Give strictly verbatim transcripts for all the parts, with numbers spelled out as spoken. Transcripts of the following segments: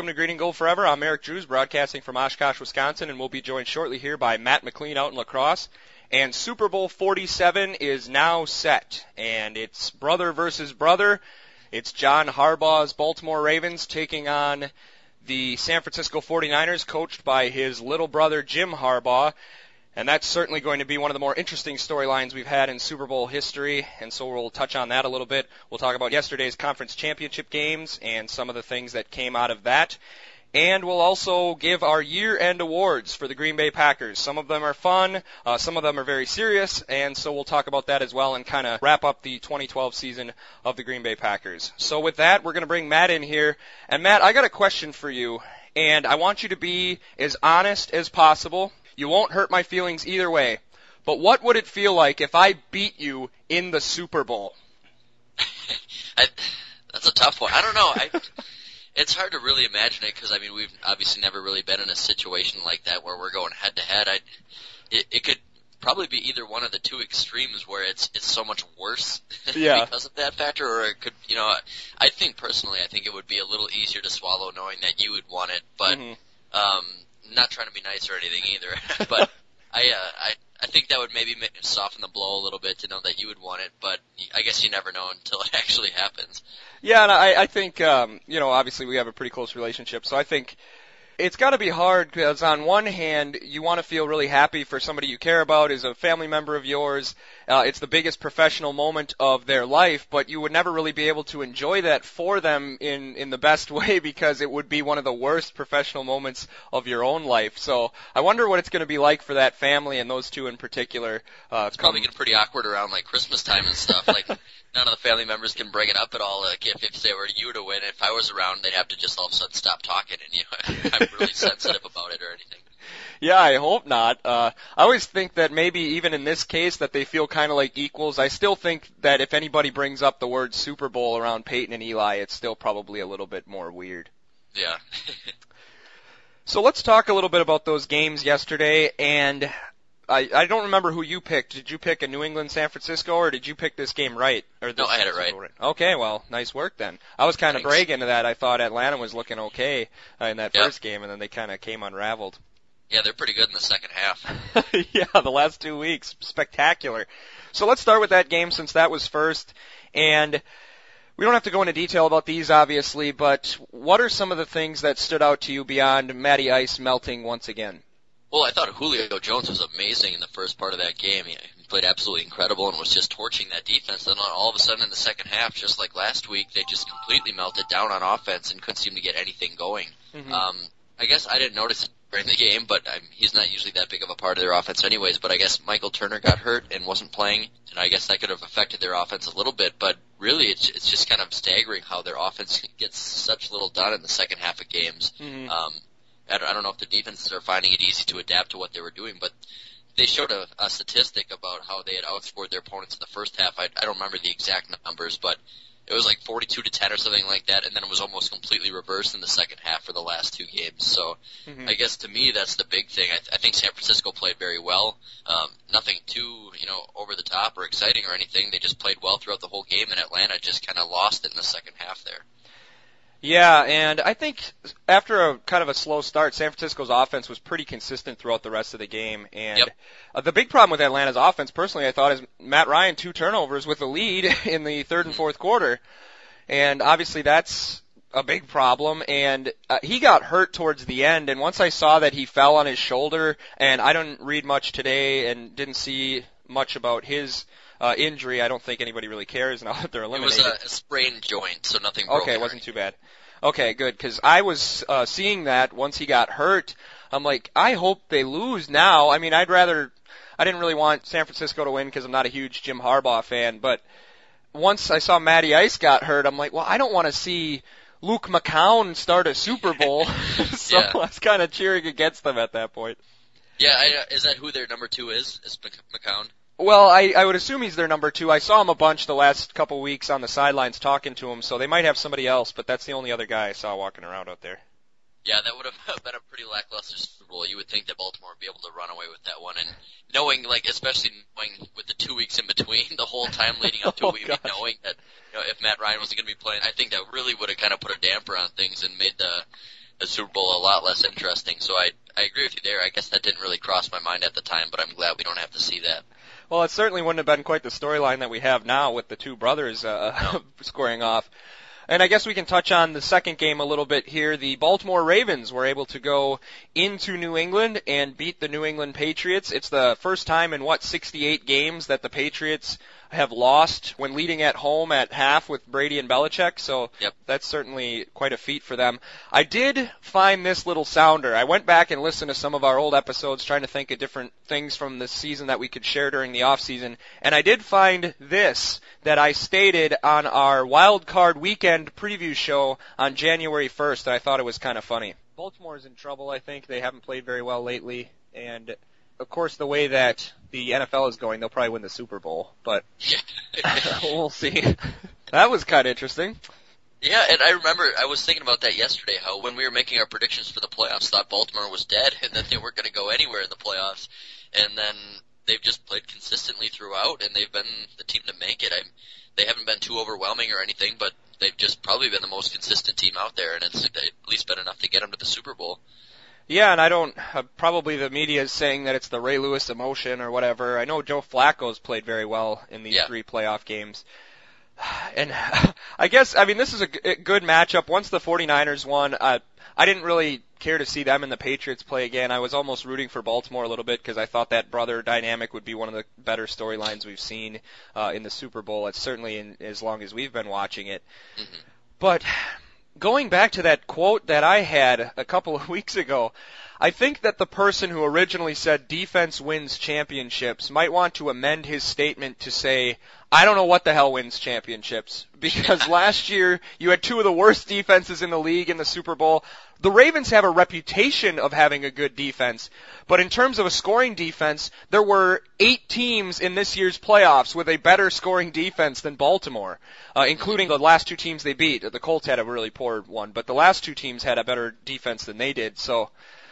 welcome to Green and Gold Forever. I'm Eric Drews, broadcasting from Oshkosh, Wisconsin, and we'll be joined shortly here by Matt McLean out in La Crosse. And Super Bowl forty-seven is now set, and it's brother versus brother. It's John Harbaugh's Baltimore Ravens taking on the San Francisco forty-niners, coached by his little brother Jim Harbaugh. And that's certainly going to be one of the more interesting storylines we've had in Super Bowl history, and so we'll touch on that a little bit. We'll talk about yesterday's conference championship games and some of the things that came out of that. And we'll also give our year-end awards for the Green Bay Packers. Some of them are fun, uh, some of them are very serious, and so we'll talk about that as well and kind of wrap up the twenty twelve season of the Green Bay Packers. So with that, we're going to bring Matt in here. And Matt, I got a question for you, and I want you to be as honest as possible. You won't hurt my feelings either way. But what would it feel like if I beat you in the Super Bowl? I, that's a tough one. I don't know. I, it's hard to really imagine it because, I mean, we've obviously never really been in a situation like that where we're going head-to-head. I, it, it could probably be either one of the two extremes where it's it's so much worse yeah. because of that factor, or it could, you know, I think personally I think it would be a little easier to swallow knowing that you would want it, but mm-hmm. um not trying to be nice or anything either, but I, uh, I, I think that would maybe make, soften the blow a little bit to know that you would want it, but I guess you never know until it actually happens. Yeah, and I, I think, um, you know, obviously we have a pretty close relationship, so I think it's got to be hard because on one hand, you want to feel really happy for somebody you care about, is a family member of yours. Uh, it's the biggest professional moment of their life, but you would never really be able to enjoy that for them in, in the best way because it would be one of the worst professional moments of your own life. So I wonder what it's going to be like for that family and those two in particular. Uh, it's probably getting pretty awkward around like Christmas time and stuff. Like none of the family members can bring it up at all. Like if, if they were you to win, if I was around, they'd have to just all of a sudden stop talking, and you know, I'm really sensitive about it or anything. Yeah, I hope not. Uh, I always think that maybe even in this case that they feel kind of like equals. I still think that if anybody brings up the word Super Bowl around Peyton and Eli, it's still probably a little bit more weird. Yeah. So let's talk a little bit about those games yesterday, and I, I don't remember who you picked. Did you pick a New England San Francisco, or did you pick this game right? Or this no, I had it right. right. Okay, well, nice work then. I was kind of bragging to that. I thought Atlanta was looking okay uh, in that yep. first game, and then they kind of came unraveled. Yeah, they're pretty good in the second half. Yeah, the last two weeks, spectacular. So let's start with that game since that was first. And we don't have to go into detail about these, obviously, but what are some of the things that stood out to you beyond Matty Ice melting once again? Well, I thought Julio Jones was amazing in the first part of that game. He played absolutely incredible and was just torching that defense. Then all of a sudden in the second half, just like last week, they just completely melted down on offense and couldn't seem to get anything going. Mm-hmm. Um, I guess I didn't notice it during the game, but um, he's not usually that big of a part of their offense anyways. But I guess Michael Turner got hurt and wasn't playing, and I guess that could have affected their offense a little bit. But really, it's, it's just kind of staggering how their offense gets such little done in the second half of games. Mm-hmm. Um, I don't, I don't know if the defenses are finding it easy to adapt to what they were doing, but they showed a, a statistic about how they had outscored their opponents in the first half. I, I don't remember the exact numbers, but it was like forty-two to ten or something like that, and then it was almost completely reversed in the second half for the last two games. So mm-hmm. I guess to me that's the big thing. I, th- I think San Francisco played very well. Um, nothing too, you know, over the top or exciting or anything. They just played well throughout the whole game, and Atlanta just kind of lost it in the second half there. Yeah, and I think after a kind of a slow start, San Francisco's offense was pretty consistent throughout the rest of the game. And yep. uh, the big problem with Atlanta's offense, personally, I thought, is Matt Ryan, two turnovers with a lead in the third and fourth quarter. And obviously that's a big problem. And uh, he got hurt towards the end. And once I saw that he fell on his shoulder, and I didn't read much today and didn't see much about his uh, injury, I don't think anybody really cares now that they're eliminated. It was a, a sprained joint, so nothing broke. Okay, it wasn't too bad. Okay, good, because I was uh, seeing that once he got hurt. I'm like, I hope they lose now. I mean, I'd rather – I didn't really want San Francisco to win because I'm not a huge Jim Harbaugh fan, but once I saw Matty Ice got hurt, I'm like, well, I don't want to see Luke McCown start a Super Bowl. So yeah. I was kind of cheering against them at that point. Yeah, I, uh, is that who their number two is, is McCown? Well, I, I would assume he's their number two. I saw him a bunch the last couple weeks on the sidelines talking to him, so they might have somebody else, but that's the only other guy I saw walking around out there. Yeah, that would have been a pretty lackluster Super Bowl. You would think that Baltimore would be able to run away with that one, and knowing, like, especially knowing with the two weeks in between, the whole time leading up to oh, a week, knowing that, you know, if Matt Ryan wasn't going to be playing, I think that really would have kind of put a damper on things and made the a Super Bowl a lot less interesting. So I I agree with you there. I guess that didn't really cross my mind at the time, but I'm glad we don't have to see that. Well, it certainly wouldn't have been quite the storyline that we have now with the two brothers uh, No. squaring off. And I guess we can touch on the second game a little bit here. The Baltimore Ravens were able to go into New England and beat the New England Patriots. It's the first time in, what, sixty-eight games that the Patriots have lost when leading at home at half with Brady and Belichick, so yep. That's certainly quite a feat for them. I did find this little sounder. I went back and listened to some of our old episodes trying to think of different things from this season that we could share during the off season, and I did find this that I stated on our Wild Card Weekend preview show on January first, and I thought it was kind of funny. Baltimore's in trouble, I think. They haven't played very well lately, and of course, the way that the N F L is going, they'll probably win the Super Bowl, but we'll see. That was kind of interesting. Yeah, and I remember I was thinking about that yesterday, how when we were making our predictions for the playoffs, thought Baltimore was dead and that they weren't going to go anywhere in the playoffs, and then they've just played consistently throughout, and they've been the team to make it. I, they haven't been too overwhelming or anything, but they've just probably been the most consistent team out there, and it's at least been enough to get them to the Super Bowl. Yeah, and I don't, uh, probably the media is saying that it's the Ray Lewis emotion or whatever. I know Joe Flacco's played very well in these yeah. three playoff games. And I guess, I mean, this is a g- good matchup. Once the 49ers won, uh, I didn't really care to see them and the Patriots play again. I was almost rooting for Baltimore a little bit because I thought that brother dynamic would be one of the better storylines we've seen uh, in the Super Bowl. It's certainly in, as long as we've been watching it. Mm-hmm. But going back to that quote that I had a couple of weeks ago, I think that the person who originally said defense wins championships might want to amend his statement to say, I don't know what the hell wins championships, because last year you had two of the worst defenses in the league in the Super Bowl. The Ravens have a reputation of having a good defense, but in terms of a scoring defense, there were eight teams in this year's playoffs with a better scoring defense than Baltimore, uh, including the last two teams they beat. The Colts had a really poor one, but the last two teams had a better defense than they did, so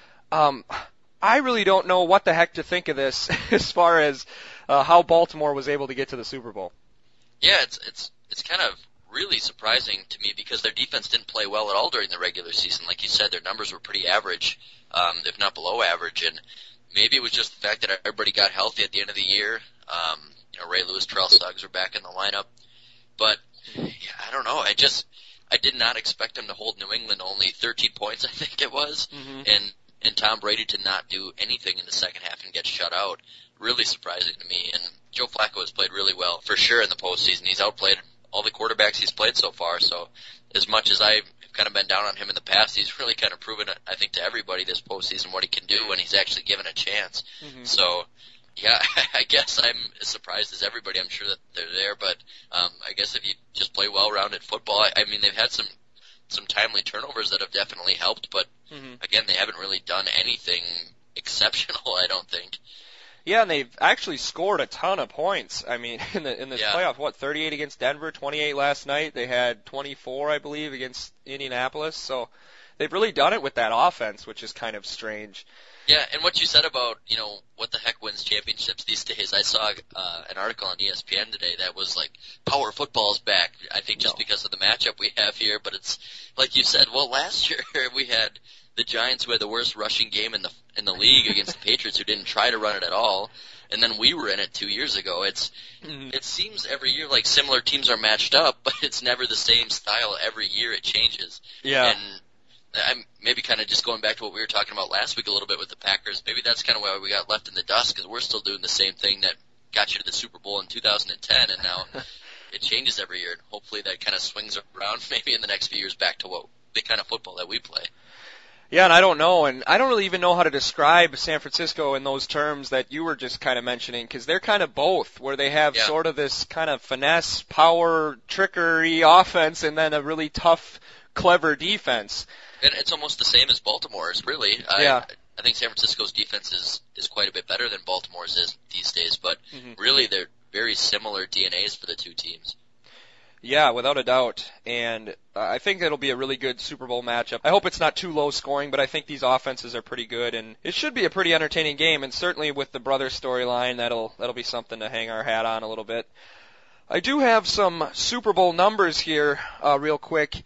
um, I really don't know what the heck to think of this as far as uh, how Baltimore was able to get to the Super Bowl. Yeah, it's it's it's kind of really surprising to me because their defense didn't play well at all during the regular season. Like you said, their numbers were pretty average, um, if not below average, and maybe it was just the fact that everybody got healthy at the end of the year. Um, you know, Ray Lewis, Terrell Suggs were back in the lineup, but yeah, I don't know. I just I did not expect them to hold New England only thirteen points, I think it was, Mm-hmm. and and Tom Brady to not do anything in the second half and get shut out. Really surprising to me. And Joe Flacco has played really well for sure in the postseason. He's outplayed all the quarterbacks he's played so far. So as much as I've kind of been down on him in the past, he's really kind of proven, I think, to everybody this postseason what he can do when he's actually given a chance. Mm-hmm. So, yeah, I guess I'm as surprised as everybody. I'm sure that they're there, but um, I guess if you just play well-rounded football, I, I mean, they've had some some timely turnovers that have definitely helped, but Mm-hmm. again, they haven't really done anything exceptional, I don't think. Yeah, and they've actually scored a ton of points. I mean, in the in this Yeah. playoff, what, thirty-eight against Denver, twenty-eight last night. They had twenty-four, I believe, against Indianapolis. So they've really done it with that offense, which is kind of strange. Yeah, and what you said about, you know, what the heck wins championships these days, I saw uh, an article on E S P N today that was like, power football's back, I think just No. because of the matchup we have here, but it's, like you said, well, last year we had the Giants who had the worst rushing game in the in the league against the Patriots who didn't try to run it at all, and then we were in it two years ago. It's Mm-hmm. It seems every year like similar teams are matched up, but it's never the same style. Every year it changes. Yeah. And I'm maybe kind of just going back to what we were talking about last week a little bit with the Packers. Maybe that's kind of why we got left in the dust, because we're still doing the same thing that got you to the Super Bowl in two thousand ten, and now it changes every year. And hopefully that kind of swings around maybe in the next few years back to what the kind of football that we play. Yeah, and I don't know, and I don't really even know how to describe San Francisco in those terms that you were just kind of mentioning, because they're kind of both, where they have Yeah. sort of this kind of finesse, power, trickery offense, and then a really tough, clever defense. And it's almost the same as Baltimore's, really. Yeah. I, I think San Francisco's defense is, is quite a bit better than Baltimore's is these days, but Mhm. really they're very similar D N As for the two teams. Yeah, without a doubt. And uh, I think it'll be a really good Super Bowl matchup. I hope it's not too low scoring, but I think these offenses are pretty good, and it should be a pretty entertaining game. And certainly with the brother storyline, that'll that'll be something to hang our hat on a little bit. I do have some Super Bowl numbers here, uh, real quick.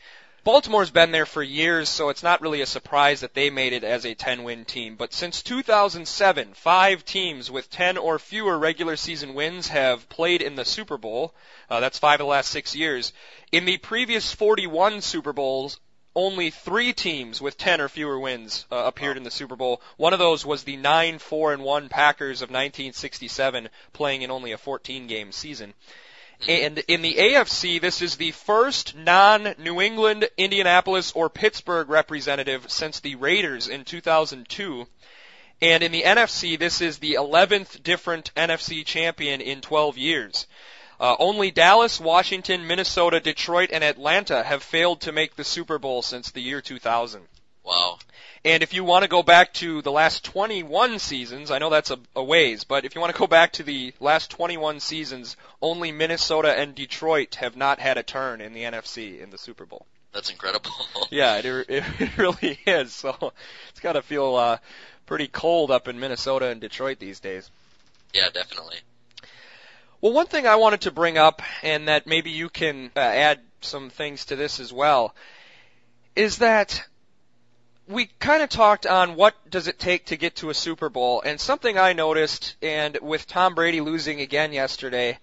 Baltimore's been there for years, so it's not really a surprise that they made it as a ten-win team. But since two thousand seven, five teams with ten or fewer regular season wins have played in the Super Bowl. Uh, that's five of the last six years. In the previous forty-one Super Bowls, only three teams with ten or fewer wins uh, appeared in the Super Bowl. One of those was the nine four and one Packers of nineteen sixty-seven, playing in only a fourteen-game season. And in the A F C, this is the first non-New England, Indianapolis, or Pittsburgh representative since the Raiders in two thousand two. And in the N F C, this is the eleventh different N F C champion in twelve years. Uh, only Dallas, Washington, Minnesota, Detroit, and Atlanta have failed to make the Super Bowl since the year two thousand. Wow. And if you want to go back to the last twenty-one seasons, I know that's a, a ways, but if you want to go back to the last twenty-one seasons, only Minnesota and Detroit have not had a turn in the N F C in the Super Bowl. That's incredible. Yeah, it, it, it really is. So it's got to feel uh, pretty cold up in Minnesota and Detroit these days. Yeah, definitely. Well, one thing I wanted to bring up, and that maybe you can uh, add some things to this as well, is that we kind of talked on what does it take to get to a Super Bowl, and something I noticed, and with Tom Brady losing again yesterday,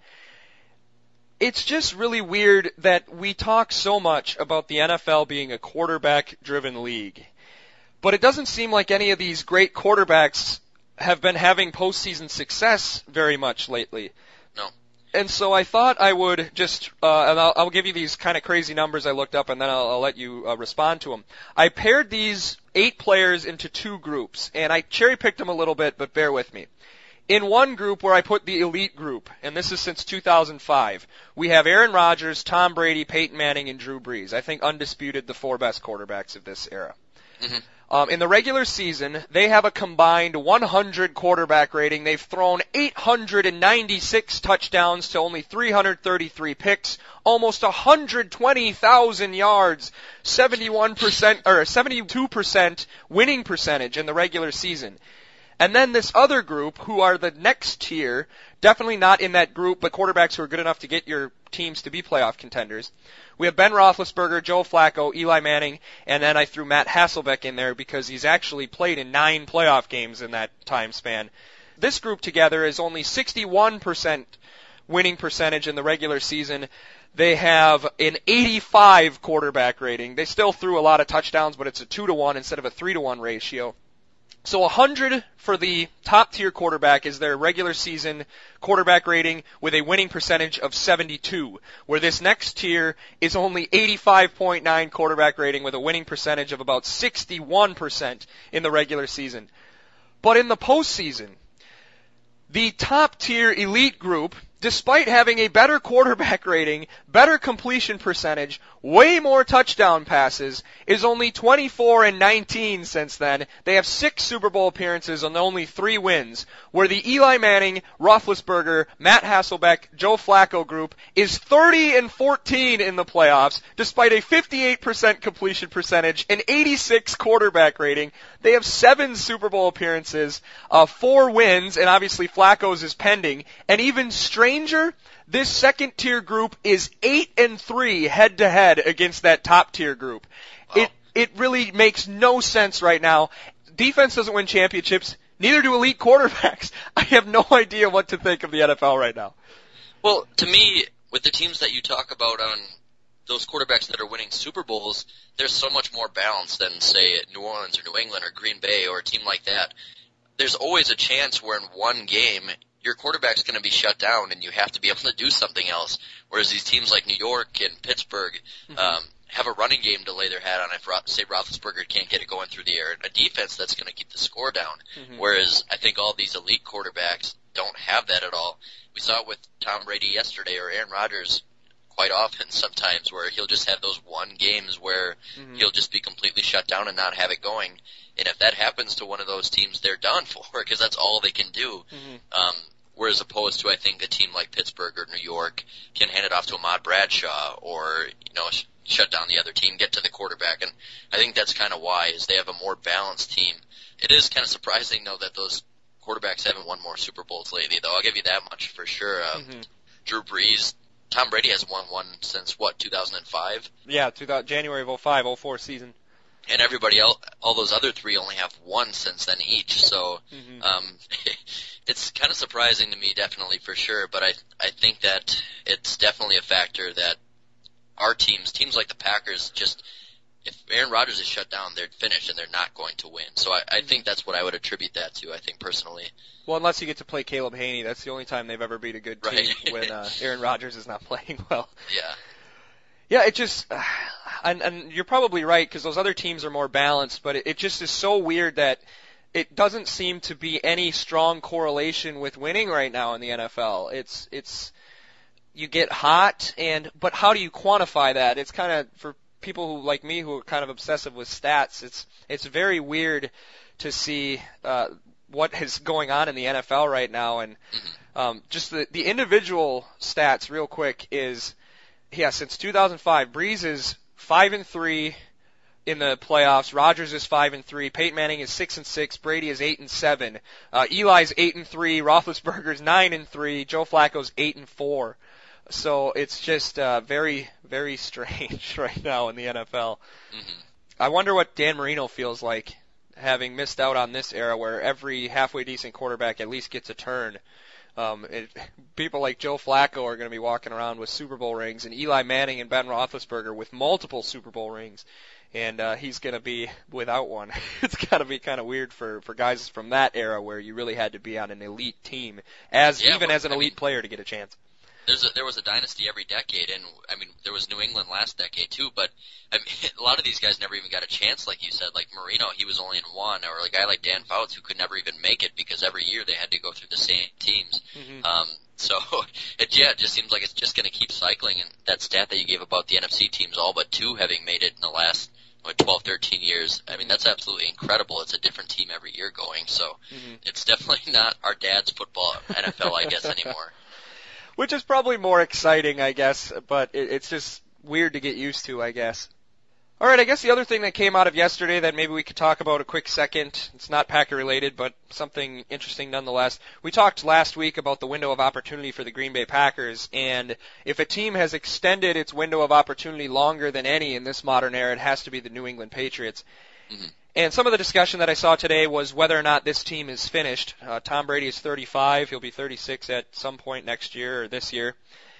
it's just really weird that we talk so much about the N F L being a quarterback-driven league, but it doesn't seem like any of these great quarterbacks have been having postseason success very much lately. No. And so I thought I would just, uh, and I'll, I'll give you these kind of crazy numbers I looked up, and then I'll, I'll let you uh, respond to them. I paired these eight players into two groups, and I cherry-picked them a little bit, but bear with me. In one group where I put the elite group, and this is since two thousand five, we have Aaron Rodgers, Tom Brady, Peyton Manning, and Drew Brees. I think undisputed the four best quarterbacks of this era. Mm-hmm. Um, in the regular season, they have a combined one hundred quarterback rating. They've thrown eight hundred ninety-six touchdowns to only three hundred thirty-three picks, almost one hundred twenty thousand yards, seventy-one percent or seventy-two percent winning percentage in the regular season. And then this other group, who are the next tier, definitely not in that group, but quarterbacks who are good enough to get your teams to be playoff contenders. We have Ben Roethlisberger, Joe Flacco, Eli Manning, and then I threw Matt Hasselbeck in there because he's actually played in nine playoff games in that time span. This group together is only sixty-one percent winning percentage in the regular season. They have an eighty-five quarterback rating. They still threw a lot of touchdowns, but it's a two to one instead of a three to one ratio. So one hundred for the top tier quarterback is their regular season quarterback rating with a winning percentage of seventy-two, where this next tier is only eighty-five point nine quarterback rating with a winning percentage of about sixty-one percent in the regular season. But in the postseason, the top tier elite group, despite having a better quarterback rating, better completion percentage, way more touchdown passes, is only twenty-four and nineteen since then. They have six Super Bowl appearances and only three wins, where the Eli Manning, Roethlisberger, Matt Hasselbeck, Joe Flacco group is thirty and fourteen in the playoffs, despite a fifty-eight percent completion percentage, an eighty-six quarterback rating. They have seven Super Bowl appearances, uh, four wins, and obviously Flacco's is pending, and even stranger, this second tier group is eight and three head to head against that top tier group. Wow. It it really makes no sense right now. Defense doesn't win championships, neither do elite quarterbacks. I have no idea what to think of the N F L right now. Well, to me, with the teams that you talk about on those quarterbacks that are winning Super Bowls, there's so much more balance than, say, New Orleans or New England or Green Bay or a team like that. There's always a chance where in one game your quarterback's going to be shut down and you have to be able to do something else, whereas these teams like New York and Pittsburgh mm-hmm. um, have a running game to lay their hat on if, say, Roethlisberger can't get it going through the air, and a defense that's going to keep the score down, mm-hmm. whereas I think all these elite quarterbacks don't have that at all. We saw it with Tom Brady yesterday or Aaron Rodgers quite often sometimes where he'll just have those one games where mm-hmm. he'll just be completely shut down and not have it going. And if that happens to one of those teams, they're done for because that's all they can do. Mm-hmm. Um, whereas opposed to, I think, a team like Pittsburgh or New York can hand it off to Ahmad Bradshaw or, you know, sh- shut down the other team, get to the quarterback. And I think that's kind of why is they have a more balanced team. It is kind of surprising, though, that those quarterbacks haven't won more Super Bowls lately, though. I'll give you that much for sure. Um, mm-hmm. Drew Brees Tom Brady has won one since, what, two thousand five? Yeah, two thousand, January of oh five oh four season. And everybody else, all those other three only have one since then each. So Mm-hmm. um, it's kind of surprising to me, definitely, for sure. But I I think that it's definitely a factor that our teams, teams like the Packers, just if Aaron Rodgers is shut down, they're finished and they're not going to win. So I, I think that's what I would attribute that to, I think, personally. Well, unless you get to play Caleb Haney, that's the only time they've ever beat a good team Right. when uh, Aaron Rodgers is not playing well. Yeah. Yeah, it just, uh, and, and you're probably right because those other teams are more balanced, but it, it just is so weird that it doesn't seem to be any strong correlation with winning right now in the N F L. It's, it's, you get hot, and but how do you quantify that? It's kind of for people who like me who are kind of obsessive with stats. It's, it's very weird to see uh, what is going on in the N F L right now, and um, just the the individual stats real quick is. Yeah, since two thousand five, Breeze is five and three in the playoffs. Rodgers is five and three. Peyton Manning is six and six. Brady is eight and seven. Uh, Eli's eight and three. Roethlisberger's nine and three. Joe Flacco's eight and four. So it's just uh, very, very strange right now in the N F L. Mm-hmm. I wonder what Dan Marino feels like having missed out on this era where every halfway decent quarterback at least gets a turn. Um, it, people like Joe Flacco are going to be walking around with Super Bowl rings, and Eli Manning and Ben Roethlisberger with multiple Super Bowl rings, and uh, he's going to be without one. It's got to be kind of weird for, for guys from that era where you really had to be on an elite team, as Yeah, even well, as an I elite mean, player to get a chance. There's a, there was a dynasty every decade, and I mean there was New England last decade too. But I mean, a lot of these guys never even got a chance, like you said. Like Marino, he was only in one, or a guy like Dan Fouts who could never even make it because every year they had to go through the same teams. Mm-hmm. Um, so it yeah, it just seems like it's just going to keep cycling. And that stat that you gave about the N F C teams, all but two having made it in the last what, twelve, thirteen years. I mean, that's absolutely incredible. It's a different team every year going. So Mm-hmm. it's definitely not our dad's football N F L, I guess, anymore. Which is probably more exciting, I guess, but it, it's just weird to get used to, I guess. All right, I guess the other thing that came out of yesterday that maybe we could talk about a quick second, it's not Packer related, but something interesting nonetheless. We talked last week about the window of opportunity for the Green Bay Packers, and if a team has extended its window of opportunity longer than any in this modern era, it has to be the New England Patriots. Mm-hmm. And some of the discussion that I saw today was whether or not this team is finished. Uh, Tom Brady is thirty-five. He'll be thirty-six at some point next year or this year.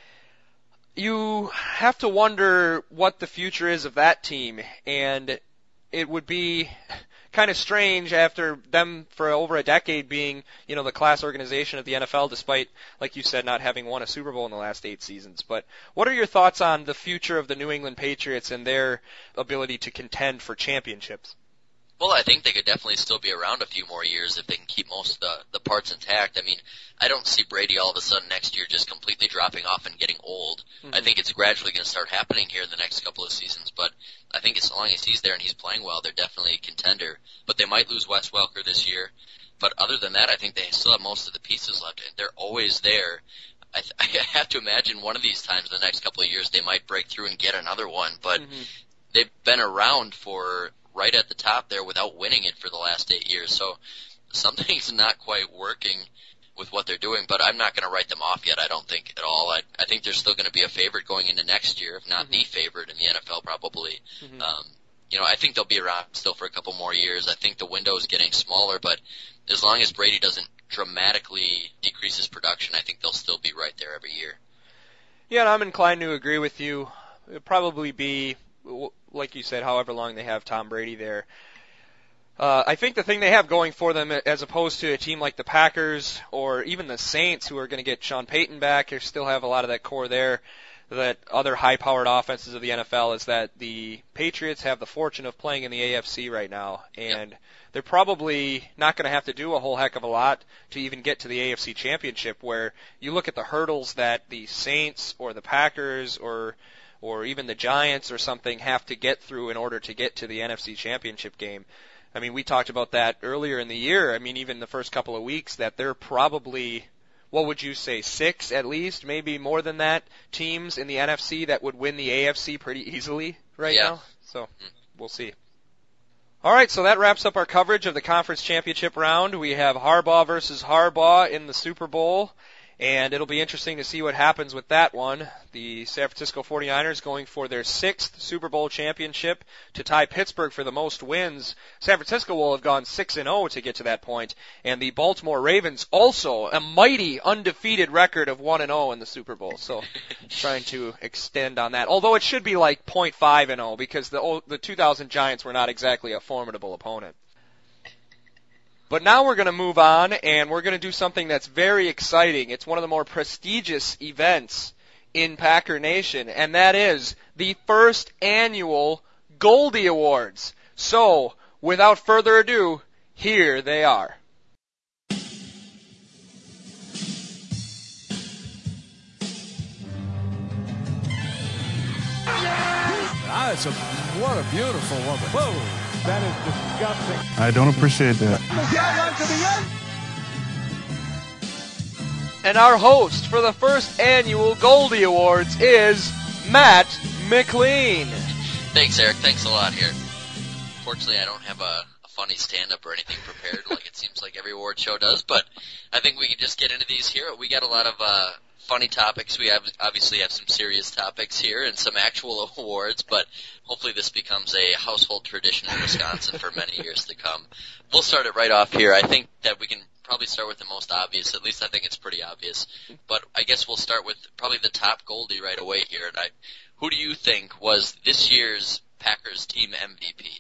You have to wonder what the future is of that team, and it would be kind of strange after them for over a decade being, you know, the class organization of the N F L, despite, like you said, not having won a Super Bowl in the last eight seasons. But what are your thoughts on the future of the New England Patriots and their ability to contend for championships? Well, I think they could definitely still be around a few more years if they can keep most of the, the parts intact. I mean, I don't see Brady all of a sudden next year just completely dropping off and getting old. Mm-hmm. I think it's gradually going to start happening here in the next couple of seasons, but I think as long as he's there and he's playing well, they're definitely a contender. But they might lose Wes Welker this year. But other than that, I think they still have most of the pieces left. They're always there. I, th- I have to imagine one of these times in the next couple of years they might break through and get another one, but Mm-hmm. they've been around for right at the top there without winning it for the last eight years. So something's not quite working with what they're doing, but I'm not going to write them off yet, I don't think, at all. I, I think they're still going to be a favorite going into next year, if not mm-hmm. the favorite in the N F L probably. Mm-hmm. Um, you know, I think they'll be around still for a couple more years. I think the window is getting smaller, but as long as Brady doesn't dramatically decrease his production, I think they'll still be right there every year. Yeah, and I'm inclined to agree with you. It'll probably be, like you said, however long they have Tom Brady there. Uh, I think the thing they have going for them, as opposed to a team like the Packers or even the Saints, who are going to get Sean Payton back, or still have a lot of that core there, that other high-powered offenses of the N F L, is that the Patriots have the fortune of playing in the A F C right now, and yep. they're probably not going to have to do a whole heck of a lot to even get to the A F C Championship, where you look at the hurdles that the Saints or the Packers or or even the Giants or something have to get through in order to get to the N F C Championship game. I mean, we talked about that earlier in the year. I mean, even the first couple of weeks, that they're probably, what would you say, six at least, maybe more than that, teams in the N F C that would win the A F C pretty easily right yeah. now. So we'll see. All right, so that wraps up our coverage of the conference championship round. We have Harbaugh versus Harbaugh in the Super Bowl. And it'll be interesting to see what happens with that one. The San Francisco forty-niners going for their sixth Super Bowl championship to tie Pittsburgh for the most wins. San Francisco will have gone six and oh to get to that point. And the Baltimore Ravens also a mighty undefeated record of one and oh in the Super Bowl. So trying to extend on that. Although it should be like point five and oh because the the two thousand Giants were not exactly a formidable opponent. But now we're going to move on, and we're going to do something that's very exciting. It's one of the more prestigious events in Packer Nation, and that is the first annual Goldie Awards. So, without further ado, here they are. Ah, it's a, what a beautiful woman. Whoa. That is disgusting. I don't appreciate that. And our host for the first annual Goldie Awards is Matt McLean. Thanks, Eric. Thanks a lot here. Fortunately, I don't have a, a funny stand-up or anything prepared like it seems like every award show does, but I think we can just get into these here. We got a lot of uh, funny topics. We have obviously have some serious topics here and some actual awards, but hopefully this becomes a household tradition in Wisconsin for many years to come. We'll start it right off here. I think that we can probably start with the most obvious. At least I think it's pretty obvious. But I guess we'll start with probably the top Goldie right away here. And I, who do you think was this year's Packers team M V P?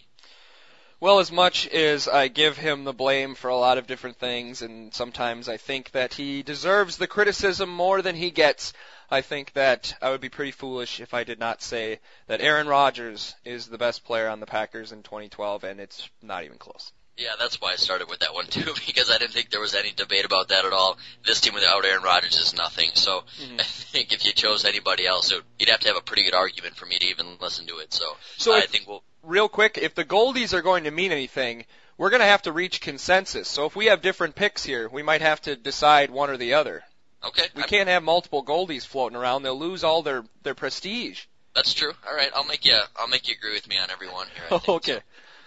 Well, as much as I give him the blame for a lot of different things, and sometimes I think that he deserves the criticism more than he gets, I think that I would be pretty foolish if I did not say that Aaron Rodgers is the best player on the Packers in twenty twelve, and it's not even close. Yeah, that's why I started with that one too, because I didn't think there was any debate about that at all. This team without Aaron Rodgers is nothing, so mm-hmm. I think if you chose anybody else, it, you'd have to have a pretty good argument for me to even listen to it. So, so uh, if, I think we'll... Real quick, if the Goldies are going to mean anything, we're going to have to reach consensus. So if we have different picks here, we might have to decide one or the other. Okay. We I'm... can't have multiple Goldies floating around. They'll lose all their, their prestige. That's true. All right, I'll make you I'll make you agree with me on every one here. I think, okay.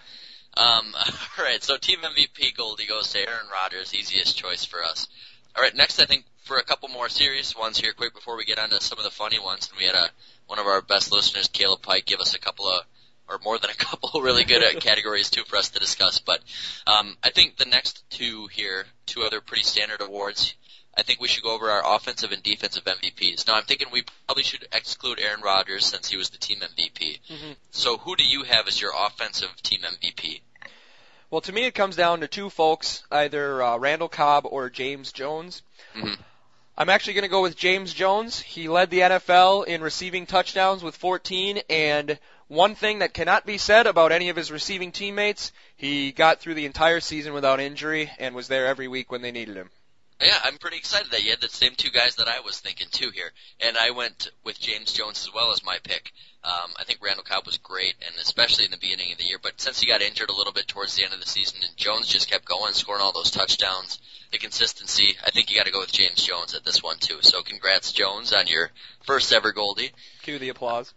So. Um, all right, so team M V P Goldie goes to Aaron Rodgers, easiest choice for us. All right, next I think for a couple more serious ones here, quick before we get on to some of the funny ones, and we had a one of our best listeners, Caleb Pike, give us a couple of or more than a couple really good uh, categories too for us to discuss. But um, I think the next two here, two other pretty standard awards, I think we should go over our offensive and defensive M V Ps. Now I'm thinking we probably should exclude Aaron Rodgers since he was the team M V P. Mm-hmm. So who do you have as your offensive team M V P? Well, to me it comes down to two folks, either uh, Randall Cobb or James Jones. Mm-hmm. I'm actually going to go with James Jones. He led the N F L in receiving touchdowns with fourteen, and one thing that cannot be said about any of his receiving teammates, he got through the entire season without injury and was there every week when they needed him. Yeah, I'm pretty excited that you had the same two guys that I was thinking too here. And I went with James Jones as well as my pick. Um, I think Randall Cobb was great, and especially in the beginning of the year. But since he got injured a little bit towards the end of the season, and Jones just kept going, scoring all those touchdowns, the consistency, I think you got to go with James Jones at this one too. So congrats, Jones, on your first ever Goldie. Cue the applause.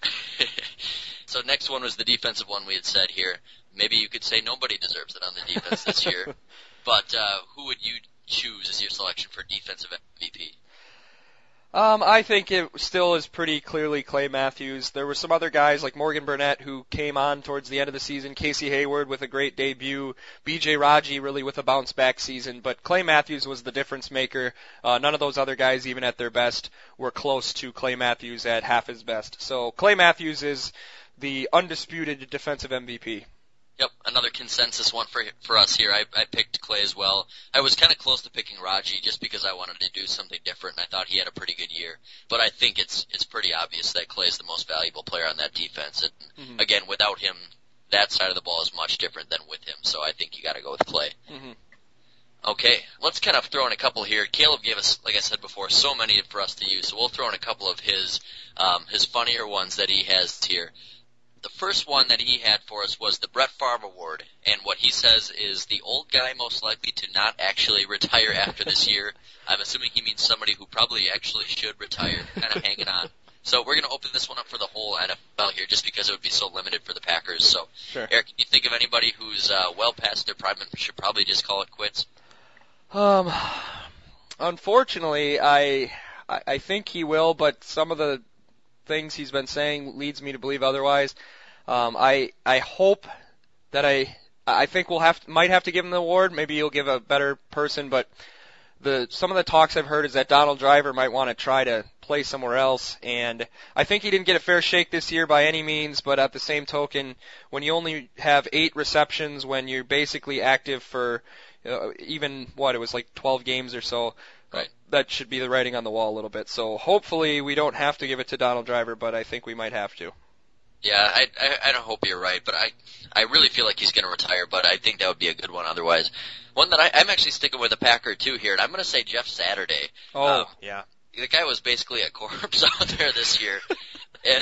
So next one was the defensive one we had said here. Maybe you could say nobody deserves it on the defense this year. But uh, who would you choose as your selection for defensive M V P? Um, I think it still is pretty clearly Clay Matthews. There were some other guys like Morgan Burnett who came on towards the end of the season, Casey Hayward with a great debut, B J Raji really with a bounce-back season, but Clay Matthews was the difference maker. Uh, none of those other guys, even at their best, were close to Clay Matthews at half his best. So Clay Matthews is the undisputed defensive M V P. Yep, another consensus one for for us here. I, I picked Clay as well. I was kind of close to picking Raji just because I wanted to do something different, and I thought he had a pretty good year. But I think it's it's pretty obvious that Clay is the most valuable player on that defense. And mm-hmm. again, without him, that side of the ball is much different than with him. So I think you got to go with Clay. Mm-hmm. Okay, let's kind of throw in a couple here. Caleb gave us, like I said before, so many for us to use. So we'll throw in a couple of his um, his funnier ones that he has here. The first one that he had for us was the Brett Favre Award, and what he says is the old guy most likely to not actually retire after this year. I'm assuming he means somebody who probably actually should retire, kind of hanging on. So we're going to open this one up for the whole N F L here just because it would be so limited for the Packers. So, sure. Eric, can you think of anybody who's uh, well past their prime and should probably just call it quits? Um, Unfortunately, I I think he will, but some of the things he's been saying leads me to believe otherwise. Um, I I hope that I I think we'll have might have to give him the award. Maybe he'll give a better person, but the some of the talks I've heard is that Donald Driver might want to try to play somewhere else, and I think he didn't get a fair shake this year by any means, but at the same token, when you only have eight receptions, when you're basically active for uh, even, what, it was like twelve games or so, right. that should be the writing on the wall a little bit. So hopefully we don't have to give it to Donald Driver, but I think we might have to. Yeah, I, I, I don't hope you're right, but I, I really feel like he's going to retire, but I think that would be a good one otherwise. One that I, I'm actually sticking with a Packer, too, here, and I'm going to say Jeff Saturday. Oh, um, yeah. The guy was basically a corpse out there this year. And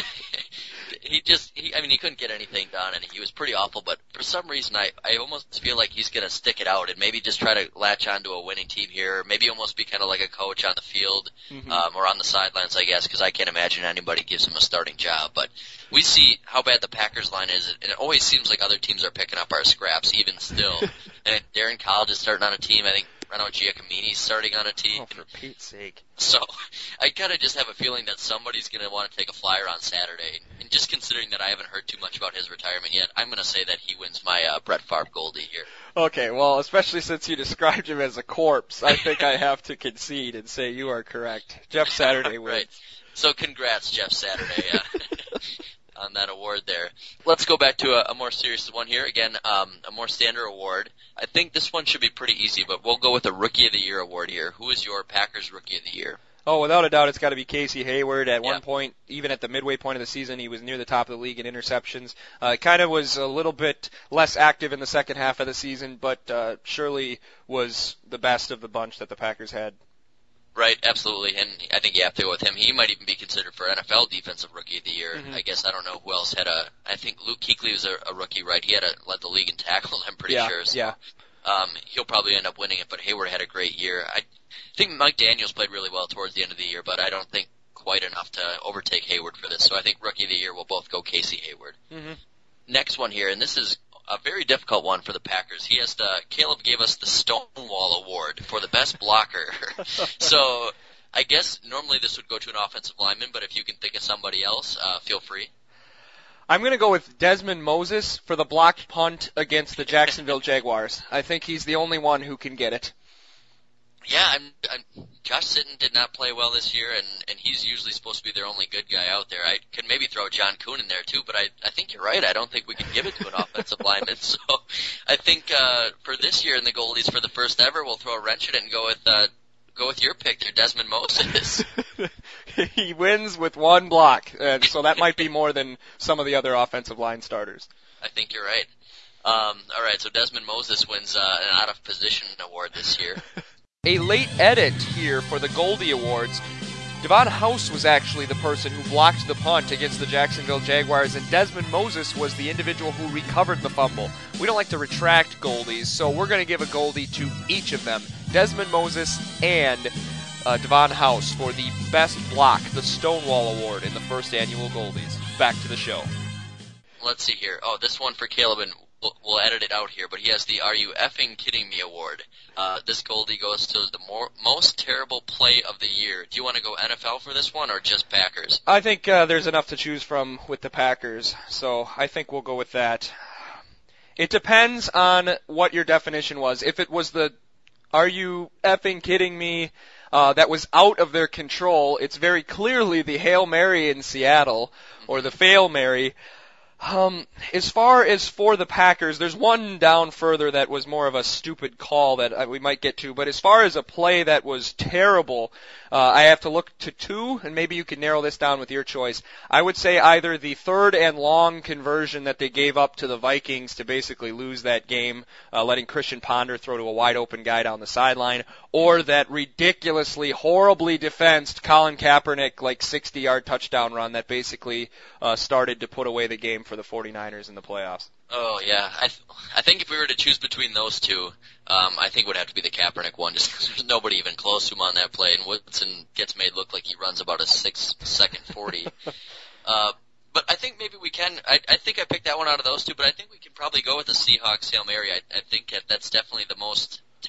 he just, he, I mean, he couldn't get anything done, and he was pretty awful, but for some reason, I, I almost feel like he's going to stick it out and maybe just try to latch onto a winning team here, maybe almost be kind of like a coach on the field, mm-hmm. um, or on the sidelines, I guess, because I can't imagine anybody gives him a starting job. But we see how bad the Packers line is, and it always seems like other teams are picking up our scraps, even still. And Darren College is starting on a team, I think. Reno Giacomini's starting on a team. Oh, for Pete's sake. So I kind of just have a feeling that somebody's going to want to take a flyer on Saturday. And just considering that I haven't heard too much about his retirement yet, I'm going to say that he wins my uh, Brett Favre Goldie here. Okay, well, especially since you described him as a corpse, I think I have to concede and say you are correct. Jeff Saturday wins. Right. So congrats, Jeff Saturday, uh, on that award there. Let's go back to a, a more serious one here. Again, um, a more standard award. I think this one should be pretty easy, but we'll go with a Rookie of the Year award here. Who is your Packers Rookie of the Year? Oh, without a doubt, it's got to be Casey Hayward. At yeah. one point, even at the midway point of the season, he was near the top of the league in interceptions. Uh, kind of was a little bit less active in the second half of the season, but uh, surely was the best of the bunch that the Packers had. Right, absolutely, and I think you have to go with him. He might even be considered for N F L Defensive Rookie of the Year. Mm-hmm. I guess I don't know who else had a. I think Luke Kuechly was a, a rookie, right? He had a, led the league in tackles. I'm pretty yeah, sure. So, yeah. Um, he'll probably end up winning it, but Hayward had a great year. I think Mike Daniels played really well towards the end of the year, but I don't think quite enough to overtake Hayward for this. So I think Rookie of the Year will both go Casey Hayward. Mm-hmm. Next one here, and this is a very difficult one for the Packers. He has to. Caleb gave us the Stonewall Award for the best blocker. So. I guess normally this would go to an offensive lineman, but if you can think of somebody else, uh, feel free. I'm going to go with Desmond Moses for the blocked punt against the Jacksonville Jaguars. I think he's the only one who can get it. Yeah, I'm, I'm, Josh Sitton did not play well this year, and, and he's usually supposed to be their only good guy out there. I could maybe throw John Kuhn in there too, but I, I think you're right. I don't think we can give it to an offensive lineman. So I think uh, for this year in the Goldies, for the first ever, we'll throw a wrench in it and go with uh, Go with your pick there, Desmond Moses. He wins with one block, and so that might be more than some of the other offensive line starters. I think you're right. Um, all right, so Desmond Moses wins uh, an out-of-position award this year. A late edit here for the Goldie Awards. Devon House was actually the person who blocked the punt against the Jacksonville Jaguars, and Desmond Moses was the individual who recovered the fumble. We don't like to retract Goldies, so we're going to give a Goldie to each of them. Desmond Moses and uh, Devon House for the best block, the Stonewall Award in the first annual Goldies. Back to the show. Let's see here. Oh, this one for Caleb, and we'll, we'll edit it out here, but he has the Are You Effing Kidding Me Award. Uh, this Goldie goes to the more, most terrible play of the year. Do you want to go N F L for this one or just Packers? I think uh, there's enough to choose from with the Packers, so I think we'll go with that. It depends on what your definition was. If it was the Are you effing kidding me? Uh, that was out of their control. It's very clearly the Hail Mary in Seattle, or the Fail Mary. Um, as far as for the Packers, there's one down further that was more of a stupid call that uh, we might get to. But as far as a play that was terrible, uh, I have to look to two, and maybe you can narrow this down with your choice. I would say either the third and long conversion that they gave up to the Vikings to basically lose that game, uh, letting Christian Ponder throw to a wide open guy down the sideline, or that ridiculously, horribly defensed Colin Kaepernick like sixty-yard touchdown run that basically uh, started to put away the game for the 49ers in the playoffs. Oh, yeah. I th- I think if we were to choose between those two, um, I think it would have to be the Kaepernick one, just because there's nobody even close to him on that play, and Woodson gets made look like he runs about a six-second forty. uh, but I think maybe we can I, – I think I picked that one out of those two, but I think we can probably go with the Seahawks Hail Mary. I, I think that that's definitely the most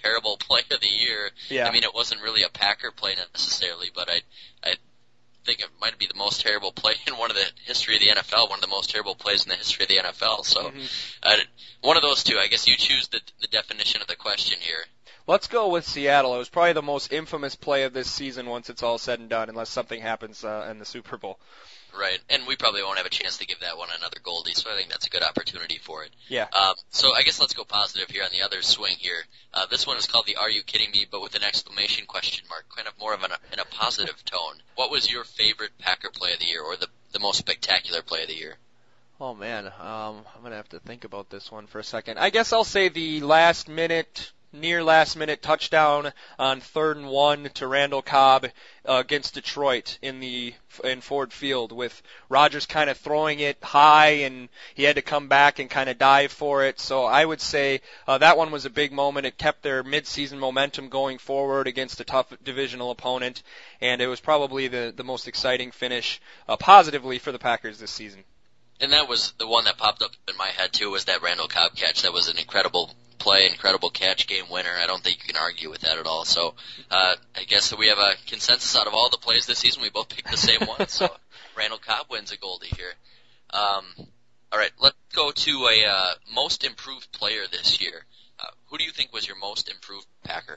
terrible play of the year. Yeah. I mean, it wasn't really a Packer play necessarily, but I I think it might be the most terrible play in one of the history of the N F L, one of the most terrible plays in the history of the N F L. So Mm-hmm. uh, one of those two. I guess you choose the the definition of the question here. Let's go with Seattle. It was probably the most infamous play of this season once it's all said and done, unless something happens uh, in the Super Bowl. Right, and we probably won't have a chance to give that one another Goldie, so I think that's a good opportunity for it. Yeah. Um, so I guess let's go positive here on the other swing here. Uh, this one is called the Are You Kidding Me, but with an exclamation question mark, kind of more of an, in a positive tone. What was your favorite Packer play of the year, or the, the most spectacular play of the year? Oh, man. Um, I'm going to have to think about this one for a second. I guess I'll say the last minute, near last minute touchdown on third and one to Randall Cobb uh, against Detroit in the in Ford Field, with Rodgers kind of throwing it high and he had to come back and kind of dive for it. So I would say uh, that one was a big moment. It kept their midseason momentum going forward against a tough divisional opponent, and it was probably the, the most exciting finish uh, positively for the Packers this season. And that was the one that popped up in my head too, was that Randall Cobb catch. That was an incredible play, incredible catch, game winner. I don't think you can argue with that at all. So uh, I guess we have a consensus out of all the plays this season. We both picked the same one. So Randall Cobb wins a Goldie here. Um, all right, let's go to a uh, most improved player this year. Uh, who do you think was your most improved Packer?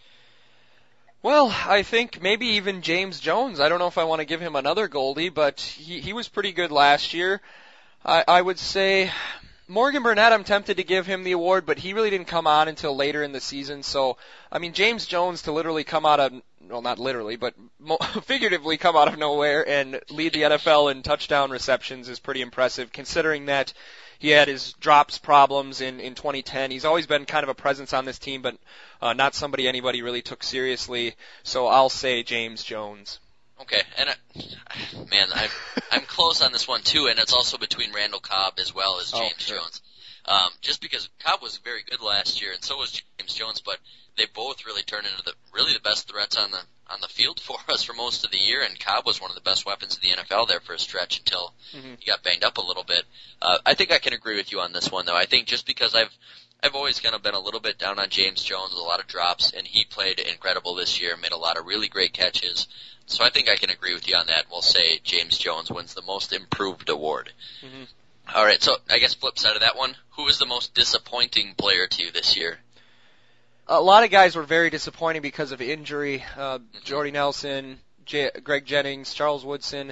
Well, I think maybe even James Jones. I don't know if I want to give him another Goldie, but he, he was pretty good last year. I, I would say Morgan Burnett, I'm tempted to give him the award, but he really didn't come on until later in the season. So, I mean, James Jones to literally come out of, well, not literally, but mo- figuratively come out of nowhere and lead the N F L in touchdown receptions is pretty impressive, considering that he had his drops problems in, in twenty ten. He's always been kind of a presence on this team, but uh, not somebody anybody really took seriously. So I'll say James Jones. Okay, and I, man, I'm I'm close on this one too, and it's also between Randall Cobb as well as James oh, sure. Jones. Um, just because Cobb was very good last year, and so was James Jones, but they both really turned into the really the best threats on the on the field for us for most of the year. And Cobb was one of the best weapons in the N F L there for a stretch until mm-hmm. he got banged up a little bit. Uh, I think I can agree with you on this one, though. I think just because I've I've always kind of been a little bit down on James Jones, a lot of drops, and he played incredible this year, made a lot of really great catches. So I think I can agree with you on that. We'll say James Jones wins the most improved award. Mm-hmm. All right, so I guess flip side of that one, who was the most disappointing player to you this year? A lot of guys were very disappointing because of injury. Uh, Jordy Nelson, J- Greg Jennings, Charles Woodson.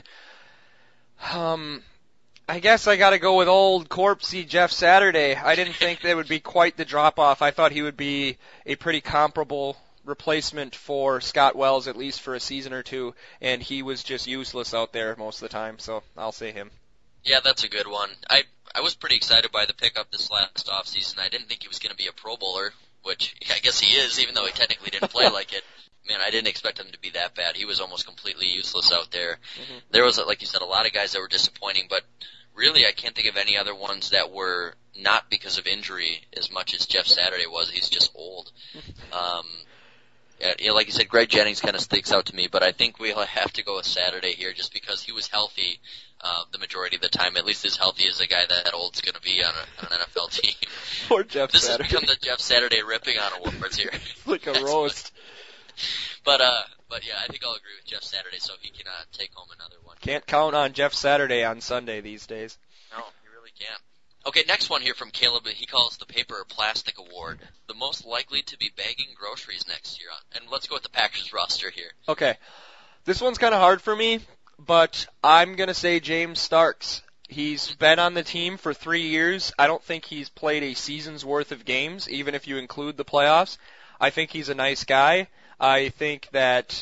Um, I guess I got to go with old corpsey Jeff Saturday. I didn't think there would be quite the drop-off. I thought he would be a pretty comparable replacement for Scott Wells, at least for a season or two, and he was just useless out there most of the time, so I'll say him. Yeah, that's a good one. I I was pretty excited by the pickup this last offseason. I didn't think he was going to be a Pro Bowler, which I guess he is, even though he technically didn't play like it. Man, I didn't expect him to be that bad. He was almost completely useless out there. Mm-hmm. There was, like you said, a lot of guys that were disappointing, but really I can't think of any other ones that were not because of injury as much as Jeff Saturday was. He's just old. Um, yeah, you know, like you said, Greg Jennings kind of sticks out to me, but I think we'll have to go with Saturday here just because he was healthy uh, the majority of the time, at least as healthy as a guy that old's going to be on, a, on an N F L team. Poor Jeff this Saturday. has become the Jeff Saturday ripping on awards here. Like a That's roast. funny. But, uh, but yeah, I think I'll agree with Jeff Saturday, so he can uh, take home another one. Can't count on Jeff Saturday on Sunday these days. No, you really can't. Okay, next one here from Caleb. He calls the Paper or Plastic Award. The most likely to be bagging groceries next year. And let's go with the Packers roster here. Okay. This one's kind of hard for me, but I'm going to say James Starks. He's been on the team for three years. I don't think he's played a season's worth of games, even if you include the playoffs. I think he's a nice guy. I think that